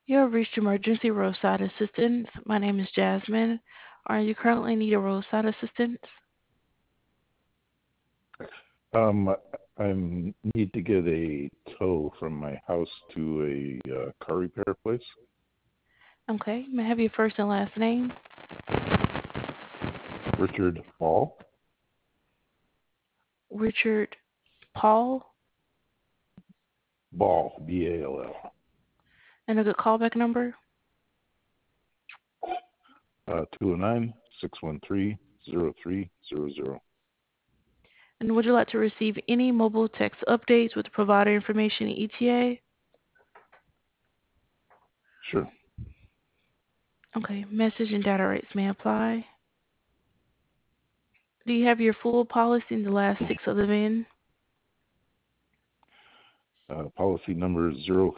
You have reached emergency roadside assistance. My name is Jasmine. Are you currently need a roadside assistance? Um, I need to get a tow from my house to a car repair place. Okay, may I have your first and last name? Richard Ball. Richard Paul, Ball, B-A-L-L. and a good callback number. 209-613-0300. And would you like to receive any mobile text updates with provider information and ETA? Sure. Okay, message and data rates may apply. Do you have your full policy in the last six of the VIN? Policy number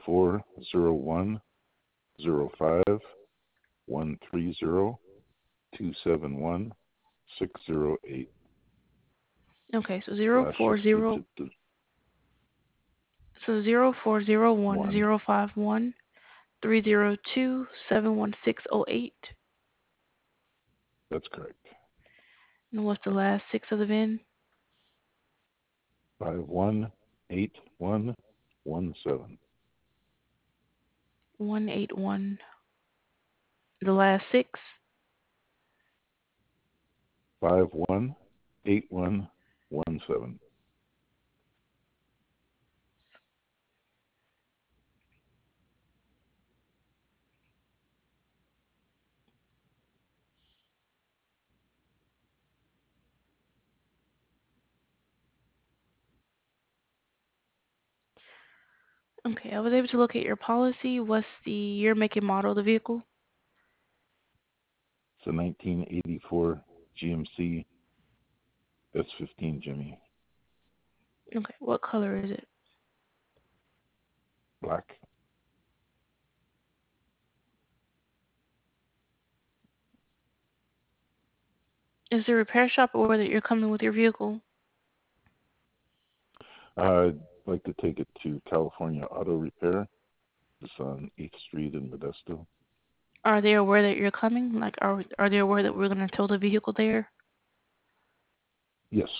040105130271-608 Okay, so slash 6 digit 040 1. 051 302 71608. That's correct. And what's the last six of the VIN? 518117. 181. The last six? 518117. Okay, I was able to locate your policy. What's the year, make, and model of the vehicle? It's a 1984 GMC S15 Jimmy. Okay, what color is it? Black. Is the repair shop aware that you're coming with your vehicle? I'd like to take it to California Auto Repair. It's on 8th Street in Modesto. Are they aware that you're coming? Like, are they aware that we're going to tow the vehicle there? Yes.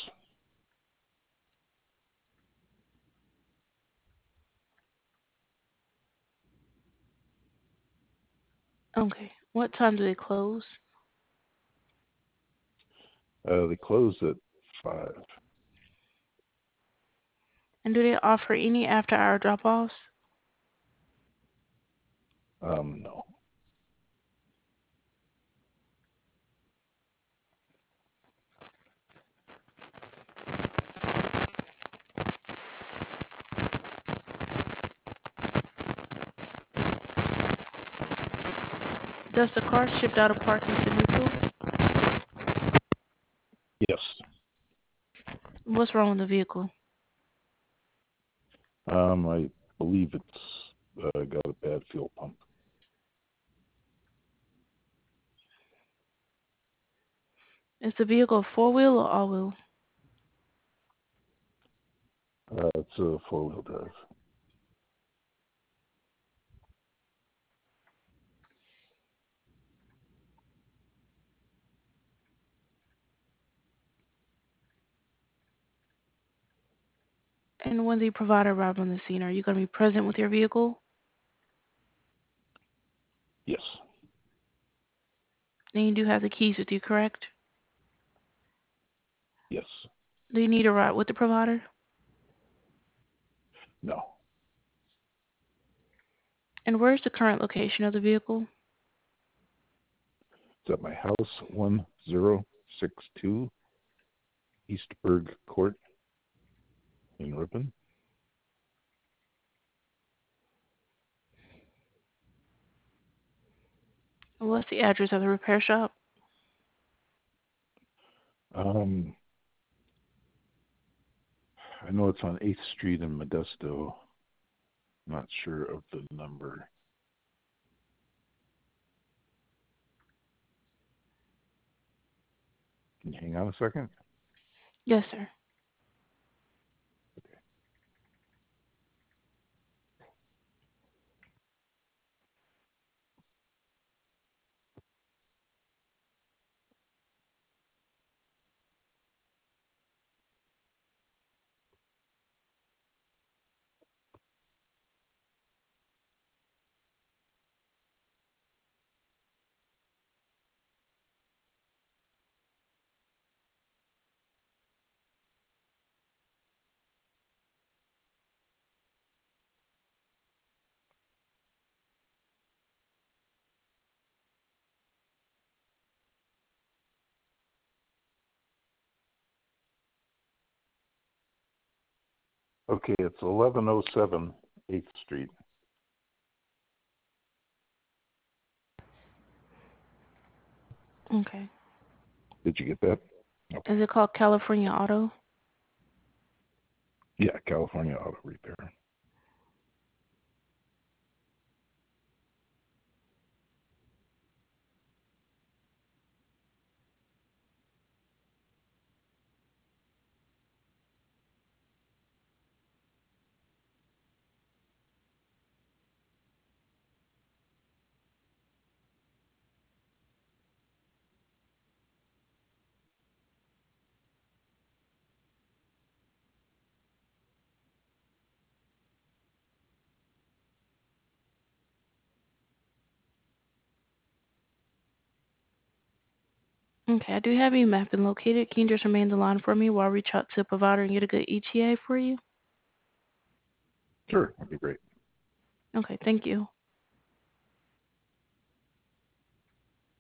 Okay, what time do they close? They close at 5. And do they offer any after-hour drop-offs? No. Does the car shipped out of parking to neutral? Yes. What's wrong with the vehicle? I believe it's got a bad fuel pump. Is the vehicle four-wheel or all-wheel? It's a 4-wheel drive. And when the provider arrived on the scene, are you going to be present with your vehicle? Yes. And you do have the keys with you, correct? Yes. Do you need a ride with the provider? No. And where's the current location of the vehicle? It's at my house, 1062 Eastburg Court in Ripon. And what's the address of the repair shop? Um, I know it's on 8th Street in Modesto. Not sure of the number. Can you hang on a second? Yes, sir. Okay, it's 1107 8th Street. Okay. Did you get that? Okay. Is it called California Auto? Yeah, California Auto Repair. Okay, I do have you mapped and located. Can you just remain on the line for me while I reach out to the provider and get a good ETA for you? Sure, that'd be great. Okay, thank you.